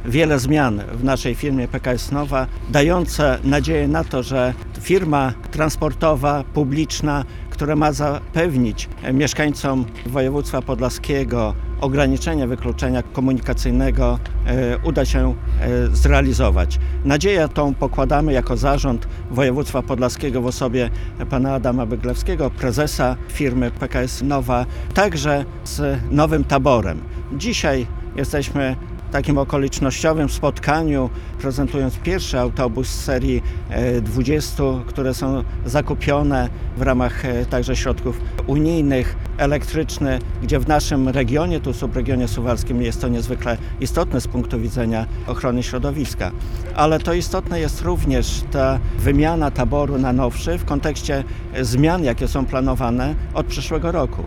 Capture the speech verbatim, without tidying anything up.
wiele zmian w naszej firmie P K S Nowa, dające nadzieję na to, że firma transportowa, publiczna, która ma zapewnić mieszkańcom województwa podlaskiego ograniczenie wykluczenia komunikacyjnego, e, uda się e, zrealizować. Nadzieję tą pokładamy jako zarząd województwa podlaskiego w osobie pana Adama Byglewskiego, prezesa firmy P K S Nowa, także z nowym taborem. Dzisiaj jesteśmy w takim okolicznościowym spotkaniu, prezentując pierwszy autobus z serii dwudziestu, które są zakupione w ramach także środków unijnych, elektryczny, gdzie w naszym regionie, tu subregionie suwalskim, jest to niezwykle istotne z punktu widzenia ochrony środowiska. Ale to istotne jest również ta wymiana taboru na nowszy w kontekście zmian, jakie są planowane od przyszłego roku.